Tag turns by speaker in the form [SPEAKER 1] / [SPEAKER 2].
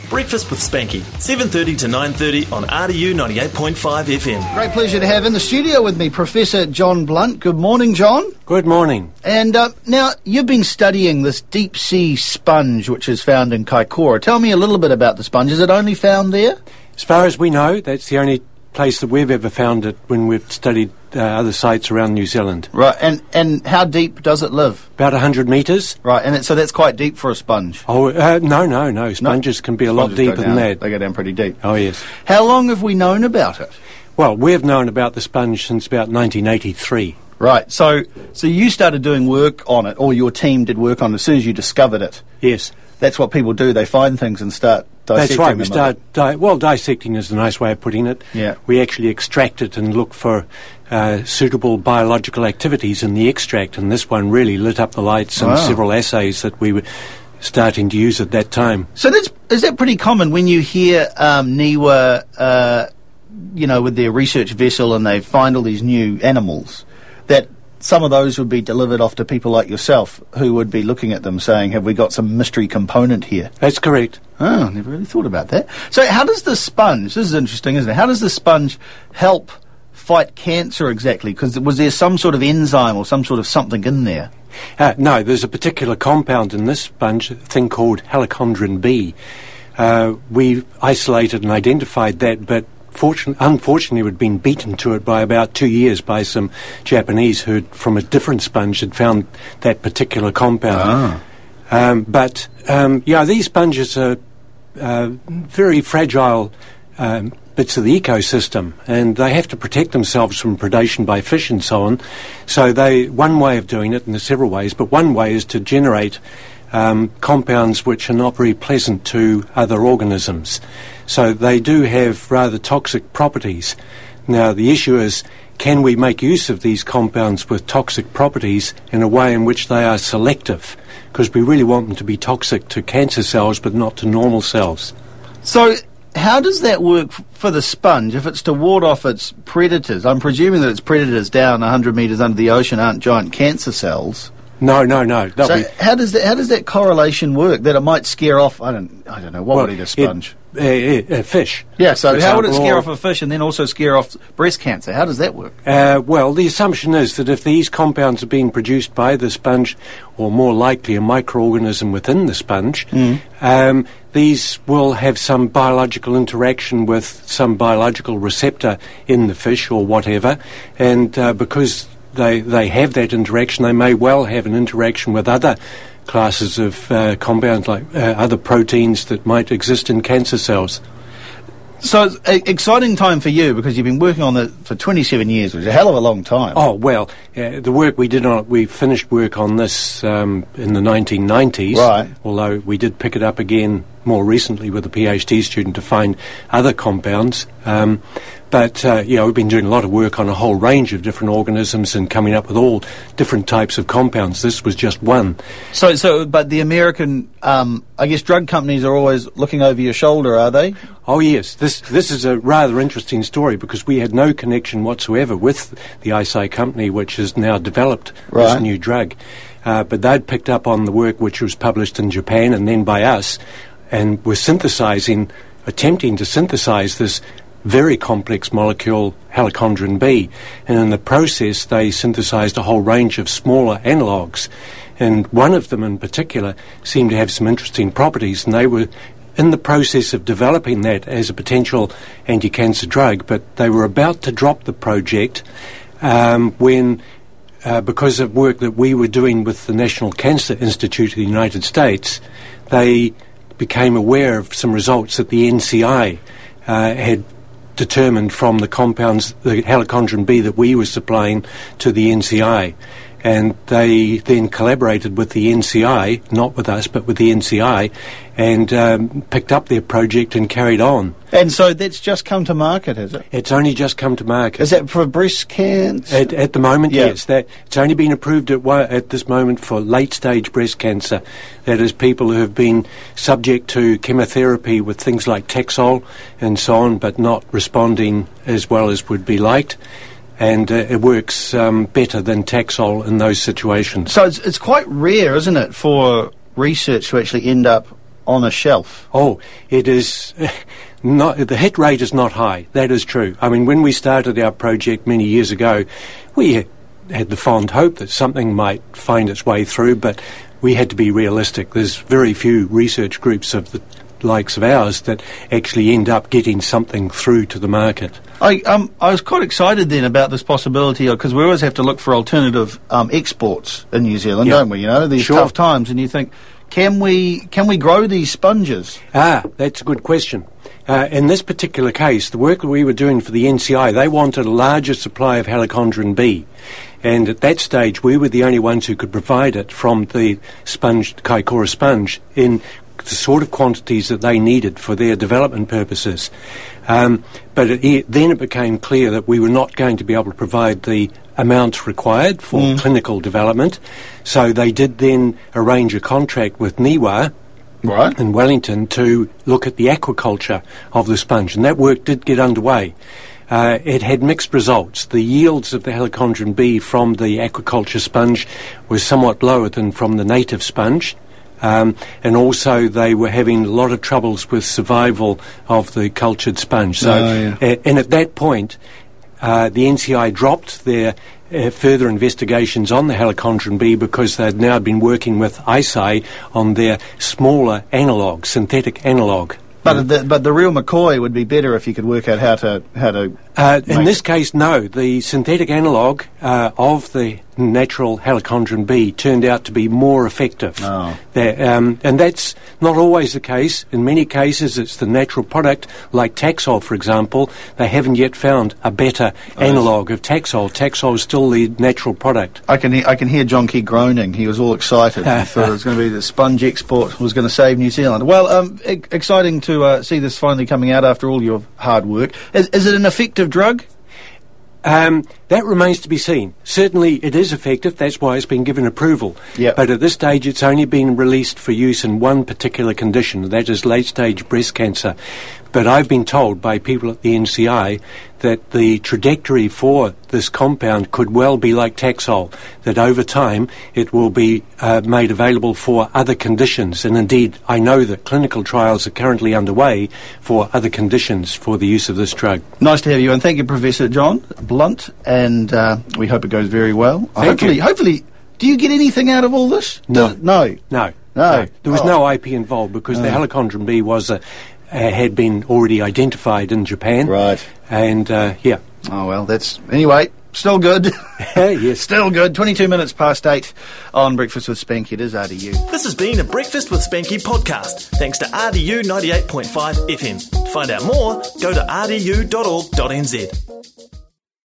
[SPEAKER 1] Breakfast with Spanky, 7:30 to 9:30 on RDU 98.5 FM.
[SPEAKER 2] Great pleasure to have in the studio with me Professor John Blunt. Good morning, John.
[SPEAKER 3] Good morning.
[SPEAKER 2] And now, you've been studying this deep-sea sponge which is found in Kaikoura. Tell me a little bit about the sponge. Is it only found there?
[SPEAKER 3] As far as we know, that's the only place that we've ever found it when we've studied other sites around New Zealand.
[SPEAKER 2] Right, and how deep does it live?
[SPEAKER 3] About 100 metres.
[SPEAKER 2] Right, and so that's quite deep for a sponge.
[SPEAKER 3] Oh, no. Sponges can be a lot deeper than that.
[SPEAKER 2] They go down pretty deep.
[SPEAKER 3] Oh, yes.
[SPEAKER 2] How long have we known about it?
[SPEAKER 3] Well, we've known about the sponge since about 1983.
[SPEAKER 2] Right, so you started doing work on it, or your team did work on it as soon as you discovered it.
[SPEAKER 3] Yes.
[SPEAKER 2] That's what people do. They find things and start dissecting them.
[SPEAKER 3] That's right. We start dissecting is a nice way of putting it.
[SPEAKER 2] Yeah.
[SPEAKER 3] We actually extract it and look for suitable biological activities in the extract, and this one really lit up the lights in several assays that we were starting to use at that time.
[SPEAKER 2] So is that pretty common when you hear NIWA, with their research vessel and they find all these new animals, that some of those would be delivered off to people like yourself who would be looking at them saying, have we got some mystery component here?
[SPEAKER 3] That's correct.
[SPEAKER 2] Oh, I never really thought about that. So how does the sponge, this is interesting, isn't it? How does the sponge help fight cancer exactly? Because was there some sort of enzyme or some sort of something in there?
[SPEAKER 3] No, there's a particular compound in this sponge, a thing called helicondrin B. We've isolated and identified that, but unfortunately, we'd been beaten to it by about 2 years by some Japanese who, from a different sponge, had found that particular compound. These sponges are very fragile bits of the ecosystem, and they have to protect themselves from predation by fish and so on. So one way of doing it, and there's several ways, but one way is to generate compounds which are not very pleasant to other organisms. So they do have rather toxic properties. Now, the issue is, can we make use of these compounds with toxic properties in a way in which they are selective? Because we really want them to be toxic to cancer cells, but not to normal cells.
[SPEAKER 2] So how does that work for the sponge if it's to ward off its predators? I'm presuming that its predators down 100 metres under the ocean aren't giant cancer cells.
[SPEAKER 3] No.
[SPEAKER 2] So how does that correlation work? That it might scare off, I don't know, what would eat a sponge?
[SPEAKER 3] Fish.
[SPEAKER 2] Yeah, so how would it scare off a fish and then also scare off breast cancer? How does that work?
[SPEAKER 3] Well, the assumption is that if these compounds are being produced by the sponge, or more likely a microorganism within the sponge, these will have some biological interaction with some biological receptor in the fish or whatever, and because they have that interaction, they may well have an interaction with other classes of compounds, like other proteins that might exist in cancer cells.
[SPEAKER 2] So it's an exciting time for you because you've been working on it for 27 years, which is a hell of a long time.
[SPEAKER 3] Oh, well, the work we did on it, we finished work on this in the 1990s,
[SPEAKER 2] right.
[SPEAKER 3] Although we did pick it up again more recently with a PhD student to find other compounds. But we've been doing a lot of work on a whole range of different organisms and coming up with all different types of compounds. This was just one.
[SPEAKER 2] But the American, drug companies are always looking over your shoulder, are they?
[SPEAKER 3] Oh, yes. This is a rather interesting story because we had no connection whatsoever with the Eisai company, which has now developed this new drug. But they'd picked up on the work which was published in Japan and then by us, and were attempting to synthesize this very complex molecule, helicondrin B, and in the process they synthesized a whole range of smaller analogues, and one of them in particular seemed to have some interesting properties, and they were in the process of developing that as a potential anti-cancer drug, but they were about to drop the project when because of work that we were doing with the National Cancer Institute of the United States, they became aware of some results that the NCI had determined from the compounds, the helicondrin B that we were supplying to the NCI. And they then collaborated with the NCI, not with us, but with the NCI, and picked up their project and carried on.
[SPEAKER 2] And so that's just come to market, has it?
[SPEAKER 3] It's only just come to market.
[SPEAKER 2] Is that for breast cancer?
[SPEAKER 3] At the moment, yes. It's only been approved at this moment for late-stage breast cancer. That is, people who have been subject to chemotherapy with things like Taxol and so on, but not responding as well as would be liked. And it works better than Taxol in those situations.
[SPEAKER 2] So it's quite rare, isn't it, for research to actually end up on a shelf?
[SPEAKER 3] Oh, it is not, the hit rate is not high. That is true. I mean, when we started our project many years ago, we had the fond hope that something might find its way through, but we had to be realistic. There's very few research groups of the likes of ours that actually end up getting something through to the market.
[SPEAKER 2] I was quite excited then about this possibility, because we always have to look for alternative exports in New Zealand, don't we? You know, these
[SPEAKER 3] Sure.
[SPEAKER 2] tough times, and you think, can we grow these sponges?
[SPEAKER 3] That's a good question. In this particular case, the work that we were doing for the NCI, they wanted a larger supply of Helicondrin B. And at that stage, we were the only ones who could provide it from the sponge, Kaikoura sponge, in the sort of quantities that they needed for their development purposes. But then it became clear that we were not going to be able to provide the amounts required for clinical development. So they did then arrange a contract with NIWA,
[SPEAKER 2] Right.
[SPEAKER 3] in Wellington, to look at the aquaculture of the sponge, and that work did get underway. It had mixed results. The yields of the Helicondrin B from the aquaculture sponge was somewhat lower than from the native sponge, and also they were having a lot of troubles with survival of the cultured sponge. So, and at that point, the NCI dropped their further investigations on the Helicondrin B because they'd now been working with ISAI on their smaller analogue, synthetic analogue.
[SPEAKER 2] But the real McCoy would be better if you could work out how to
[SPEAKER 3] in this case, no. The synthetic analogue of the natural Helicondrin B turned out to be more effective.
[SPEAKER 2] Oh.
[SPEAKER 3] And that's not always the case. In many cases, it's the natural product, like Taxol, for example. They haven't yet found a better analogue of Taxol. Taxol is still the natural product.
[SPEAKER 2] I can hear John Key groaning. He was all excited. He thought it was going to be the sponge export was going to save New Zealand. Well, exciting to see this finally coming out after all your hard work. Is it an effective drug?
[SPEAKER 3] That remains to be seen. Certainly it is effective, that's why it's been given approval.
[SPEAKER 2] Yep.
[SPEAKER 3] But at this stage it's only been released for use in one particular condition, that is late-stage breast cancer. But I've been told by people at the NCI that the trajectory for this compound could well be like Taxol, that over time it will be made available for other conditions. And indeed, I know that clinical trials are currently underway for other conditions for the use of this drug.
[SPEAKER 2] Nice to have you, and thank you, Professor John Blunt, and we hope it goes very well.
[SPEAKER 3] Thank you.
[SPEAKER 2] Hopefully, do you get anything out of all this?
[SPEAKER 3] No.
[SPEAKER 2] No.
[SPEAKER 3] There was no IP involved because the Helicondrin B was had been already identified in Japan.
[SPEAKER 2] Right.
[SPEAKER 3] And, yeah.
[SPEAKER 2] Oh, well, anyway, still good.
[SPEAKER 3] Yes.
[SPEAKER 2] Still good. 22 minutes past 8 on Breakfast with Spanky. It is RDU.
[SPEAKER 1] This has been a Breakfast with Spanky podcast, thanks to RDU 98.5 FM. To find out more, go to rdu.org.nz.